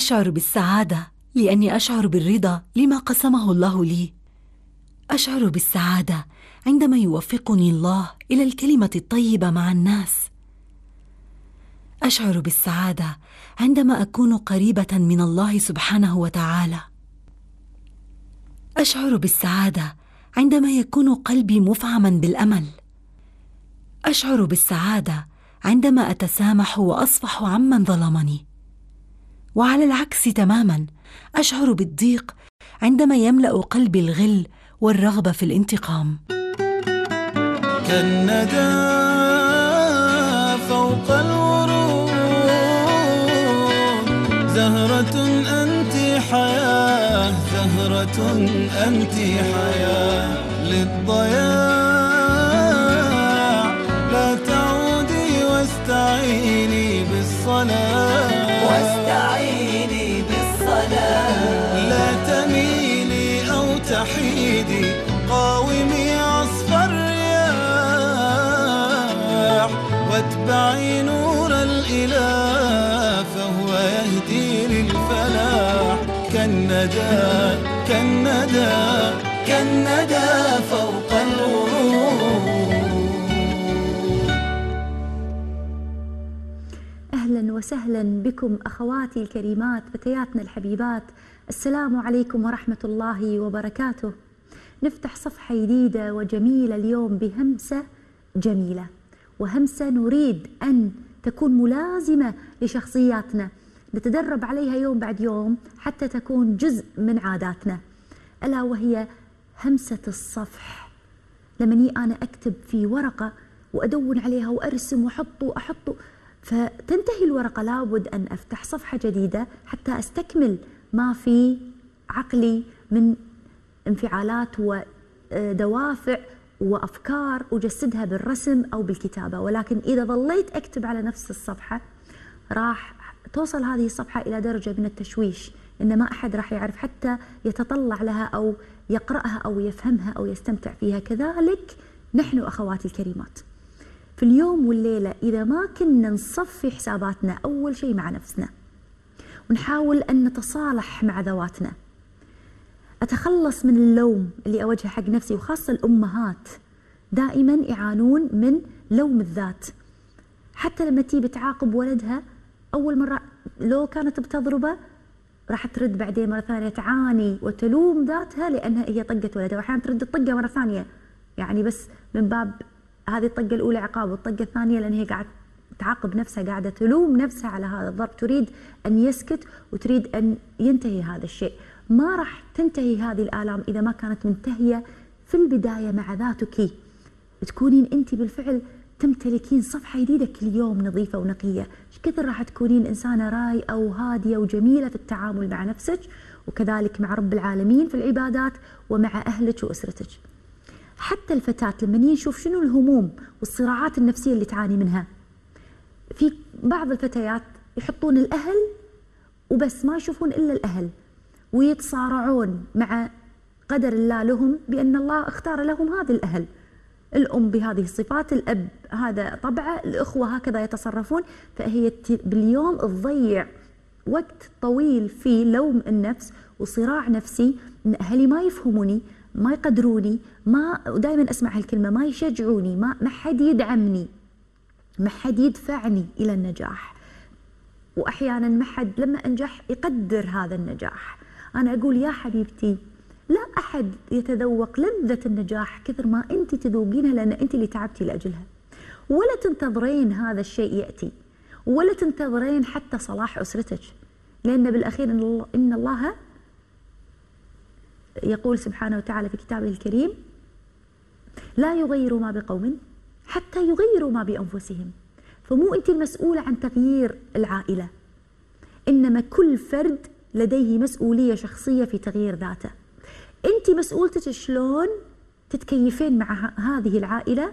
أشعر بالسعادة لأني أشعر بالرضا لما قسمه الله لي. أشعر بالسعادة عندما يوفقني الله إلى الكلمة الطيبة مع الناس. أشعر بالسعادة عندما أكون قريبة من الله سبحانه وتعالى. أشعر بالسعادة عندما يكون قلبي مفعما بالأمل. أشعر بالسعادة عندما أتسامح وأصفح عمن ظلمني. وعلى العكس تماما، أشعر بالضيق عندما يملأ قلبي الغل والرغبة في الانتقام. كالندى فوق الورود، زهرة أنت حياة، زهرة أنت حياة. للضياع لا تعودي واستعيني بالصلاة، واستعيني بالصلاة. لا تميلي أو تحيدي، قاومي عصف الرياح، واتبعي نور الإله فهو يهدي للفلاح. كالندى كالندى كالندى فوق الورود. أهلا وسهلا بكم أخواتي الكريمات، فتياتنا الحبيبات، السلام عليكم ورحمة الله وبركاته. نفتح صفحة جديدة وجميلة اليوم بهمسة جميلة، وهمسة نريد أن تكون ملازمة لشخصياتنا، نتدرب عليها يوم بعد يوم حتى تكون جزء من عاداتنا، ألا وهي همسة الصفح. لما أنا أكتب في ورقة وأدون عليها وأرسم وأحط فتنتهي الورقة، لابد أن أفتح صفحة جديدة حتى أستكمل ما في عقلي من انفعالات ودوافع وأفكار أجسدها بالرسم أو بالكتابة. ولكن إذا ظليت أكتب على نفس الصفحة راح توصل هذه الصفحة إلى درجة من التشويش إن ما أحد راح يعرف حتى يتطلع لها أو يقرأها أو يفهمها أو يستمتع فيها. كذلك نحن أخواتي الكريمات في اليوم والليلة، إذا ما كنا نصفي حساباتنا أول شيء مع نفسنا، ونحاول أن نتصالح مع ذواتنا، أتخلص من اللوم اللي أوجهه حق نفسي، وخاصة الأمهات دائما يعانون من لوم الذات. حتى لما تيجي تعاقب ولدها أول مرة لو كانت بتضربه راح ترد بعدين مرة ثانية تعاني وتلوم ذاتها لأنها هي طقت ولدها، وأحيانا ترد الطقة مرة ثانية يعني بس من باب هذه الطقة الأولى عقاب، والطقة الثانية لأن هي قاعدة تعاقب نفسها، قاعدة تلوم نفسها على هذا الضرب، تريد أن يسكت وتريد أن ينتهي هذا الشيء. ما راح تنتهي هذه الآلام إذا ما كانت منتهية في البداية مع ذاتك، تكونين أنت بالفعل تمتلكين صفحة جديدة كل يوم نظيفة ونقية. ايش كثر راح تكونين إنسانة رايقة وهادية وجميلة في التعامل مع نفسك، وكذلك مع رب العالمين في العبادات ومع أهلك وأسرتك. حتى الفتاة لما نشوف شنو الهموم والصراعات النفسية اللي تعاني منها، في بعض الفتيات يحطون الأهل وبس، ما يشوفون إلا الأهل، ويتصارعون مع قدر الله لهم بأن الله اختار لهم هذه الأهل. الأم بهذه الصفات، الأب هذا طبعه، الأخوة هكذا يتصرفون. فهي باليوم تضيع وقت طويل في لوم النفس وصراع نفسي، إن أهلي ما يفهموني، ما يقدروني، ما دائما أسمع هالكلمة، ما يشجعوني، ما حد يدعمني، ما حد يدفعني إلى النجاح، وأحيانا ما حد لما أنجح يقدر هذا النجاح. أنا أقول يا حبيبتي لا أحد يتذوق لذة النجاح كثر ما أنت تذوقينها، لأن أنت اللي تعبتي لأجلها. ولا تنتظرين هذا الشيء يأتي، ولا تنتظرين حتى صلاح أسرتك، لأن بالأخير إن الله يقول سبحانه وتعالى في كتابه الكريم: لا يغيروا ما بقوم حتى يغيروا ما بأنفسهم. فمو أنت المسؤولة عن تغيير العائلة، إنما كل فرد لديه مسؤولية شخصية في تغيير ذاته. أنت مسؤولتك شلون تتكيفين مع هذه العائلة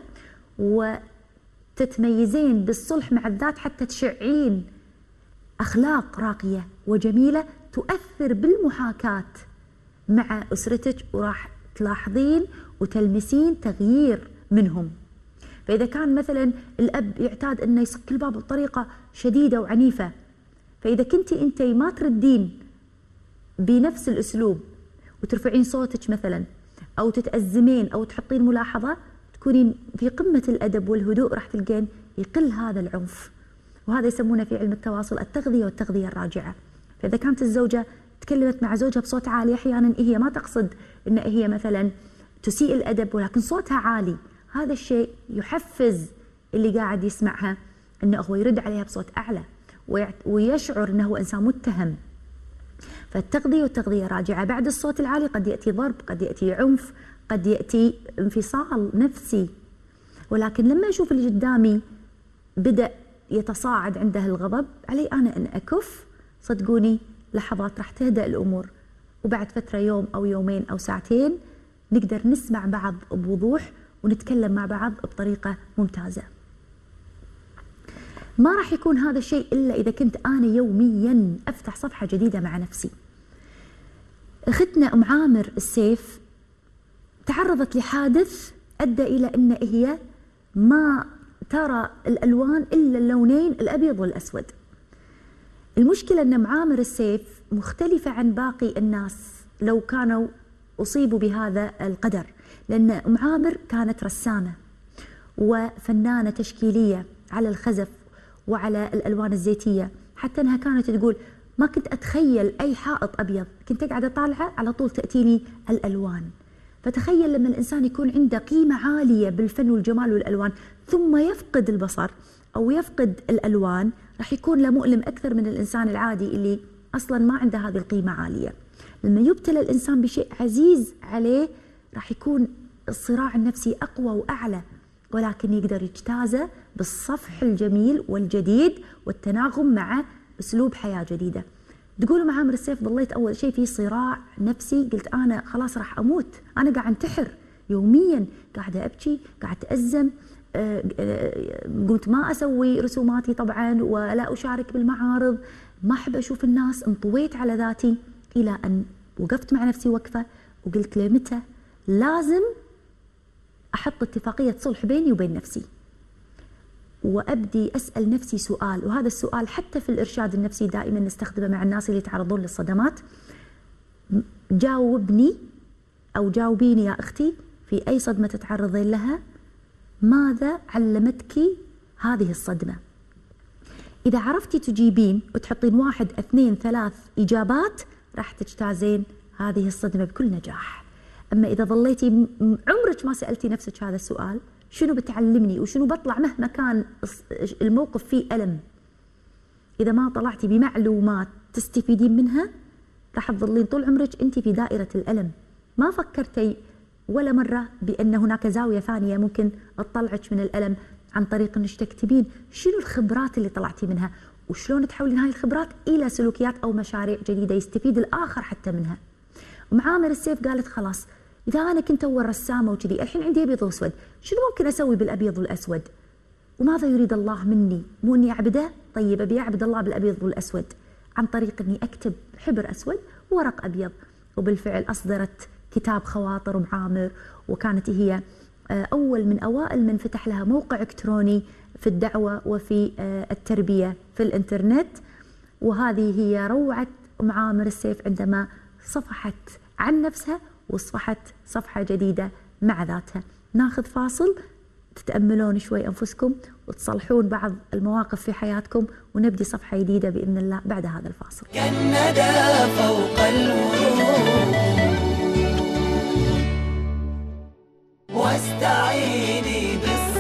وتتميزين بالصلح مع الذات حتى تشعين أخلاق راقية وجميلة تؤثر بالمحاكاة مع أسرتك، وراح تلاحظين وتلمسين تغيير منهم. فإذا كان مثلا الأب يعتاد أنه يصك الباب بطريقة شديدة وعنيفة، فإذا كنتي أنت ما تردين بنفس الأسلوب وترفعين صوتك مثلا أو تتأزمين أو تحطين ملاحظة، تكونين في قمة الأدب والهدوء، راح تلقين يقل هذا العنف. وهذا يسمونه في علم التواصل التغذية والتغذية الراجعة. فإذا كانت الزوجة تكلمت مع زوجها بصوت عالي، أحيانا هي ما تقصد أن هي مثلا تسيء الأدب، ولكن صوتها عالي، هذا الشيء يحفز اللي قاعد يسمعها أنه هو يرد عليها بصوت أعلى ويشعر أنه هو إنسان متهم. فالتغذية والتغذية راجعة. بعد الصوت العالي قد يأتي ضرب، قد يأتي عنف، قد يأتي انفصال نفسي. ولكن لما أشوف اللي قدامي بدأ يتصاعد عنده الغضب، علي أنا أن أكف. صدقوني لحظات راح تهدأ الأمور، وبعد فترة يوم أو يومين أو ساعتين نقدر نسمع بعض بوضوح ونتكلم مع بعض بطريقة ممتازة. ما راح يكون هذا الشيء إلا إذا كنت أنا يوميا أفتح صفحة جديدة مع نفسي. أختنا أم عامر السيف تعرضت لحادث أدى إلى أن هي ما ترى الألوان إلا اللونين الأبيض والأسود. المشكلة أن أم عامر السيف مختلفة عن باقي الناس لو كانوا أصيبوا بهذا القدر، لأن أم عامر كانت رسامة وفنانة تشكيلية على الخزف وعلى الألوان الزيتية، حتى أنها كانت تقول ما كنت أتخيل أي حائط أبيض، كنت قاعدة طالعة على طول تأتيني الألوان. فتخيل لما الإنسان يكون عنده قيمة عالية بالفن والجمال والألوان ثم يفقد البصر أو يفقد الألوان، راح يكون له مؤلم أكثر من الإنسان العادي اللي أصلا ما عنده هذه القيمة عالية. لما يبتلى الإنسان بشيء عزيز عليه راح يكون الصراع النفسي أقوى وأعلى، ولكن يقدر يجتازه بالصفح الجميل والجديد والتناغم مع أسلوب حياة جديدة. تقول مع عامر السيف ظليت أول شيء في صراع نفسي، قلت أنا خلاص راح أموت، أنا قاعد أنتحر يوميا، قاعدة أبكي، قاعدة أتأزم، قمت ما أسوي رسوماتي طبعا ولا أشارك بالمعارض، ما أحب أشوف الناس، انطويت على ذاتي، إلى أن وقفت مع نفسي وقفة وقلت لمتى لازم أحط اتفاقية صلح بيني وبين نفسي، وأبدي أسأل نفسي سؤال. وهذا السؤال حتى في الإرشاد النفسي دائما نستخدمه مع الناس اللي يتعرضون للصدمات. جاوبني أو جاوبيني يا أختي في أي صدمة تتعرضين لها، ماذا علمتك هذه الصدمة؟ إذا عرفتي تجيبين وتحطين 1 2 3 إجابات راح تجتازين هذه الصدمة بكل نجاح. أما إذا ظليتي عمرك ما سألتي نفسك هذا السؤال، شنو بتعلمني وشنو بطلع مهما كان الموقف فيه ألم، إذا ما طلعتي بمعلومات تستفيدين منها راح تظلين طول عمرك أنت في دائرة الألم. ما فكرتي ولا مرة بأن هناك زاوية ثانية ممكن تطلعك من الألم عن طريق أنك تكتبين شنو الخبرات اللي طلعتي منها وشلون تحولين هاي الخبرات إلى سلوكيات أو مشاريع جديدة يستفيد الآخر حتى منها. ومعامر السيف قالت خلاص إذا أنا كنت أول رسامة وكذي، الحين عندي أبيض وأسود، شنو ممكن أسوي بالأبيض والأسود؟ وماذا يريد الله مني؟ مو إني أعبده؟ طيب أبي أعبد الله بالأبيض والأسود عن طريق إني أكتب حبر أسود وورق أبيض. وبالفعل أصدرت كتاب خواطر أم عامر، وكانت هي أول من أوائل من فتح لها موقع إلكتروني في الدعوة وفي التربية في الإنترنت. وهذه هي روعة أم عامر السيف عندما صفحت عن نفسها وصفحت صفحة جديدة مع ذاتها. ناخذ فاصل تتأملون شوي أنفسكم وتصلحون بعض المواقف في حياتكم، ونبدي صفحة جديدة بإذن الله بعد هذا الفاصل. كالندى فوق الورود واستعيني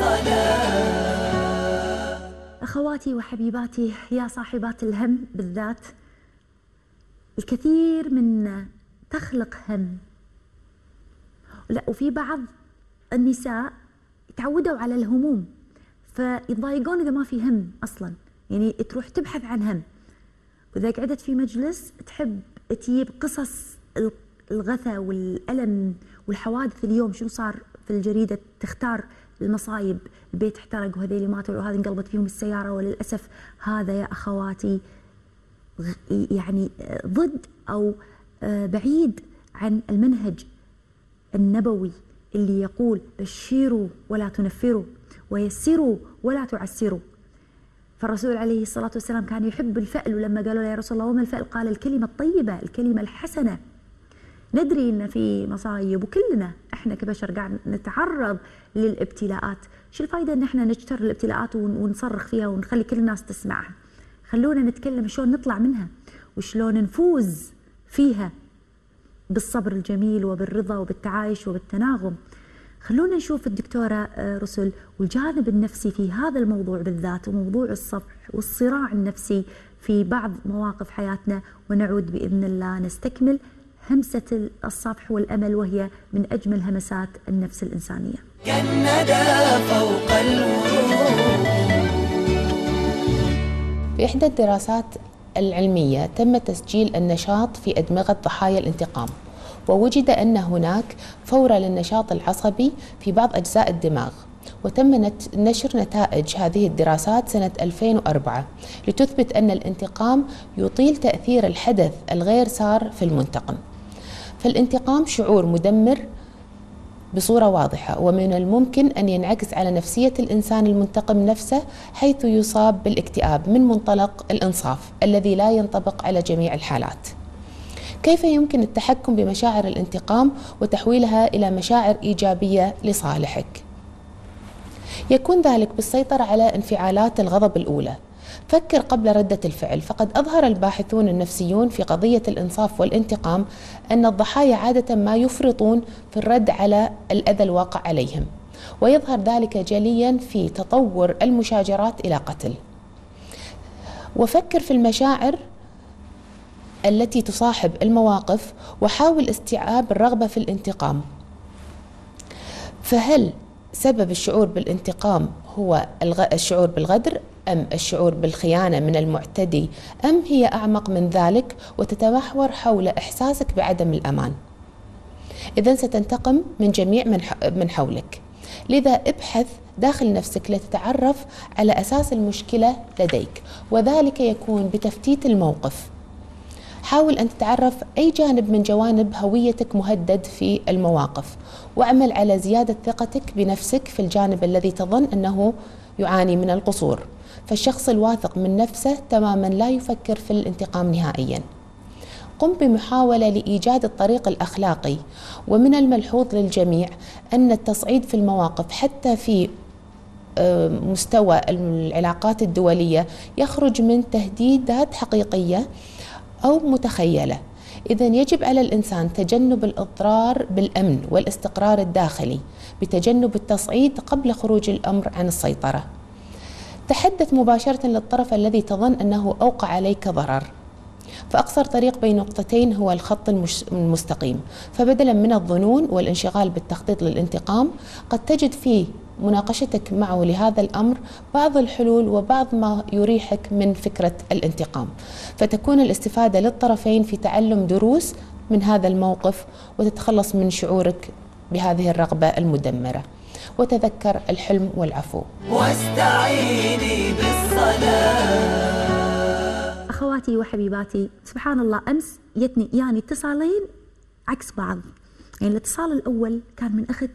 بالصلاة. أخواتي وحبيباتي يا صاحبات الهم بالذات، الكثير منا تخلق هم، لا وفي بعض النساء تعودوا على الهموم فيتضايقون إذا ما في هم أصلا، يعني تروح تبحث عن هم. وإذا قعدت في مجلس تحب تجيب قصص الغثى والألم والحوادث اليوم شنو صار في الجريدة، تختار المصايب، البيت احترق وهذيلي ماتوا وهذه انقلبت فيهم السيارة. وللأسف هذا يا أخواتي يعني ضد أو بعيد عن المنهج النبوي اللي يقول بشروا ولا تنفروا ويسروا ولا تعسروا. فالرسول عليه الصلاة والسلام كان يحب الفأل، ولما قالوا له يا رسول الله وما الفأل قال الكلمة الطيبة، الكلمة الحسنة. ندري إن في مصايب وكلنا إحنا كبشر قاعد نتعرض للابتلاءات، شو الفائدة إن إحنا نجتر الابتلاءات ونصرخ فيها ونخلي كل الناس تسمعها؟ خلونا نتكلم شلون نطلع منها وشلون نفوز فيها بالصبر الجميل وبالرضا وبالتعايش وبالتناغم. خلونا نشوف الدكتورة رسل والجانب النفسي في هذا الموضوع بالذات، وموضوع الصفح والصراع النفسي في بعض مواقف حياتنا، ونعود بإذن الله نستكمل همسة الصفح والأمل، وهي من أجمل همسات النفس الإنسانية. كالندى فوق الورود. في إحدى الدراسات العلمية تم تسجيل النشاط في أدمغة ضحايا الانتقام، ووجد أن هناك فورة للنشاط العصبي في بعض أجزاء الدماغ، وتم نشر نتائج هذه الدراسات سنة 2004 لتثبت أن الانتقام يطيل تأثير الحدث الغير سار في المنتقم. فالانتقام شعور مدمر بصورة واضحة، ومن الممكن أن ينعكس على نفسية الإنسان المنتقم نفسه، حيث يصاب بالاكتئاب من منطلق الإنصاف الذي لا ينطبق على جميع الحالات. كيف يمكن التحكم بمشاعر الانتقام وتحويلها إلى مشاعر إيجابية لصالحك؟ يكون ذلك بالسيطرة على انفعالات الغضب الأولى. فكر قبل ردة الفعل، فقد أظهر الباحثون النفسيون في قضية الإنصاف والانتقام أن الضحايا عادة ما يفرطون في الرد على الأذى الواقع عليهم، ويظهر ذلك جليا في تطور المشاجرات إلى قتل. وفكر في المشاعر التي تصاحب المواقف، وحاول استيعاب الرغبة في الانتقام. فهل سبب الشعور بالانتقام هو الشعور بالغدر، أم الشعور بالخيانة من المعتدي، أم هي أعمق من ذلك وتتمحور حول إحساسك بعدم الأمان؟ إذن ستنتقم من جميع من حولك. لذا ابحث داخل نفسك لتتعرف على أساس المشكلة لديك، وذلك يكون بتفتيت الموقف. حاول أن تتعرف أي جانب من جوانب هويتك مهدد في المواقف، واعمل على زيادة ثقتك بنفسك في الجانب الذي تظن أنه يعاني من القصور. فالشخص الواثق من نفسه تماما لا يفكر في الانتقام نهائيا. قم بمحاولة لإيجاد الطريق الأخلاقي. ومن الملحوظ للجميع أن التصعيد في المواقف حتى في مستوى العلاقات الدولية يخرج من تهديدات حقيقية أو متخيلة. إذن يجب على الإنسان تجنب الإضرار بالأمن والاستقرار الداخلي بتجنب التصعيد قبل خروج الأمر عن السيطرة. تحدث مباشرة للطرف الذي تظن أنه أوقع عليك ضرر، فأقصر طريق بين نقطتين هو الخط المستقيم. فبدلا من الظنون والانشغال بالتخطيط للانتقام، قد تجد في مناقشتك معه لهذا الأمر بعض الحلول وبعض ما يريحك من فكرة الانتقام، فتكون الاستفادة للطرفين في تعلم دروس من هذا الموقف، وتتخلص من شعورك بهذه الرغبة المدمرة. وتذكر الحلم والعفو. واستعيني بالصلاة. أخواتي وحبيباتي، سبحان الله أمس يعني اتصالين عكس بعض. يعني الاتصال الأول كان من أخت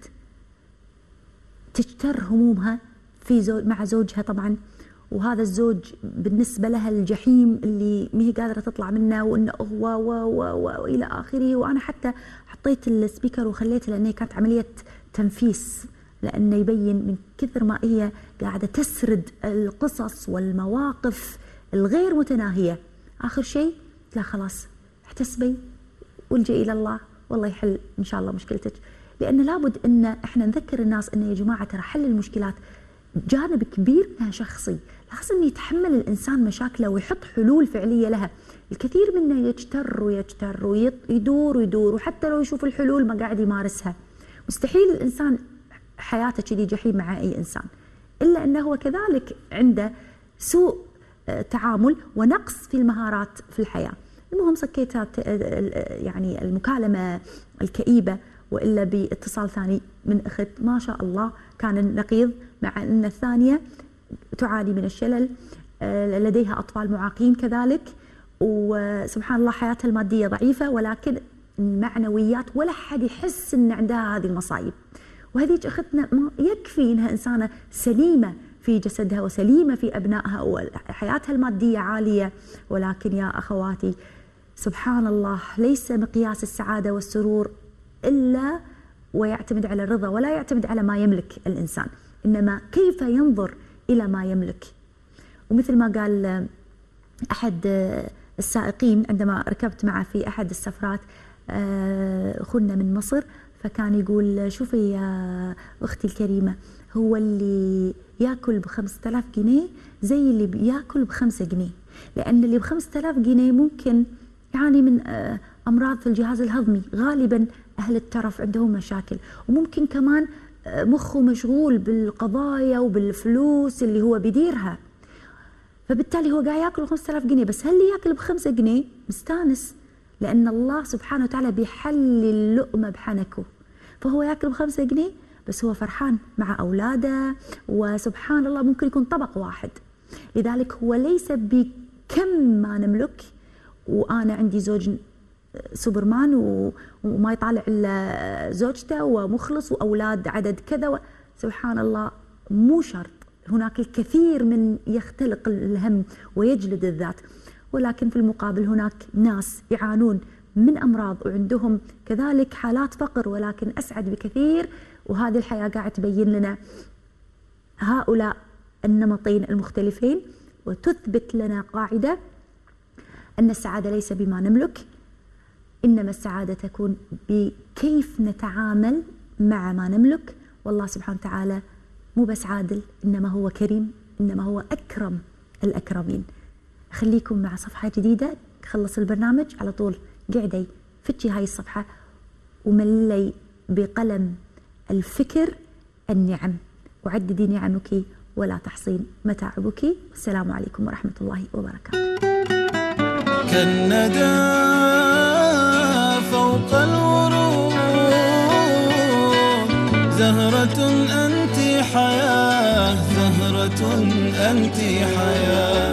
تجتر همومها في مع زوجها طبعا، وهذا الزوج بالنسبة لها الجحيم اللي ما هي قادرة تطلع منه، وإنه وإلى آخره. وأنا حتى حطيت السبيكر وخليته لأنه كانت عملية تنفيس، لأنه يبين من كثر ما هي قاعدة تسرد القصص والمواقف الغير متناهية. آخر شيء لا خلاص احتسبي والجئي إلى الله والله يحل إن شاء الله مشكلتك. لأن لابد أن احنا نذكر الناس أن يا جماعة ترى حل المشكلات جانب كبير منها شخصي، لازم يتحمل الإنسان مشاكله ويحط حلول فعلية لها. الكثير منا يجتر ويدور، وحتى لو يشوف الحلول ما قاعد يمارسها. مستحيل الإنسان حياته كذي جحيم مع أي إنسان، إلا أنه هو كذلك عنده سوء تعامل ونقص في المهارات في الحياة. المهم سكيتات يعني المكالمة الكئيبة، وإلا باتصال ثاني من أخت ما شاء الله كان النقيض، مع أن الثانية تعاني من الشلل، لديها أطفال معاقين كذلك، وسبحان الله حياتها المادية ضعيفة، ولكن المعنويات ولا حد يحس أن عندها هذه المصايب. وهذيك أختنا ما يكفي أنها إنسانة سليمة في جسدها وسليمة في أبنائها وحياتها المادية عالية. ولكن يا أخواتي سبحان الله ليس مقياس السعادة والسرور إلا ويعتمد على الرضا، ولا يعتمد على ما يملك الإنسان، إنما كيف ينظر إلى ما يملك. ومثل ما قال أحد السائقين عندما ركبت معه في أحد السفرات، أخونا من مصر، فكان يقول شوفي يا أختي الكريمة، هو اللي يأكل ب5000 جنيه زي اللي بيأكل ب5 جنيه، لأن اللي ب5000 جنيه ممكن يعاني من أمراض في الجهاز الهضمي، غالبا أهل الترف عندهم مشاكل، وممكن كمان مخه مشغول بالقضايا وبالفلوس اللي هو بيديرها، فبالتالي هو قاعد ياكل 5000 جنيه. بس هل اللي ياكل ب5 جنيه مستانس، لأن الله سبحانه وتعالى بيحل اللقمة بحنكه، فهو ياكل ب5 جنيه بس هو فرحان مع أولاده، وسبحان الله ممكن يكون طبق واحد. لذلك هو ليس بكم ما نملك، وأنا عندي زوج سوبرمان وما يطالع إلا زوجته ومخلص وأولاد عدد كذا سبحان الله، مو شرط. هناك الكثير من يختلق الهم ويجلد الذات، ولكن في المقابل هناك ناس يعانون من أمراض وعندهم كذلك حالات فقر، ولكن أسعد بكثير. وهذه الحياة قاعد تبين لنا هؤلاء النمطين المختلفين، وتثبت لنا قاعدة أن السعادة ليس بما نملك، إنما السعادة تكون بكيف نتعامل مع ما نملك. والله سبحانه وتعالى مو بس عادل، إنما هو كريم، إنما هو أكرم الأكرمين. خليكم مع صفحة جديدة، خلص البرنامج على طول قعدي فتشي هاي الصفحة وملي بقلم الفكر النعم، وعددي نعمك ولا تحصين متاعبك. والسلام عليكم ورحمة الله وبركاته. كالندى فوق الورود زهرة أنت حياة، زهرة أنت حياة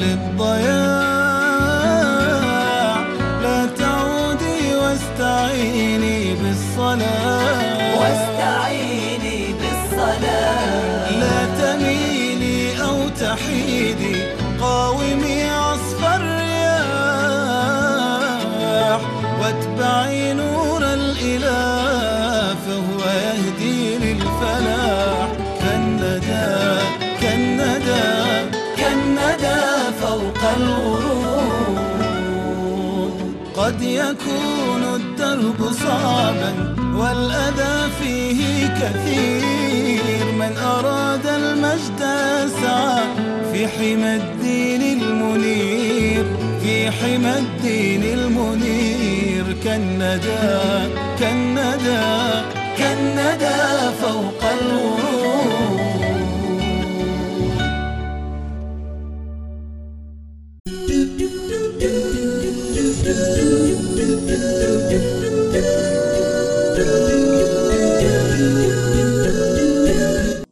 للضياع. لا تعودي واستعيني بالصلاة، واستعيني بالصلاة. لا تميلي أو تحيدي، قاومي عصف الرياح، واتبعي نور الإله فهو يهدي للفلاح. كالندى كالندى كالندى فوق الورود. قد يكون الدرب صعبا والأذى فيه كثير، من أراد المجد سعى في حمى الدين المنير، في حمى الدين المنير. كالندى كالندى كالندى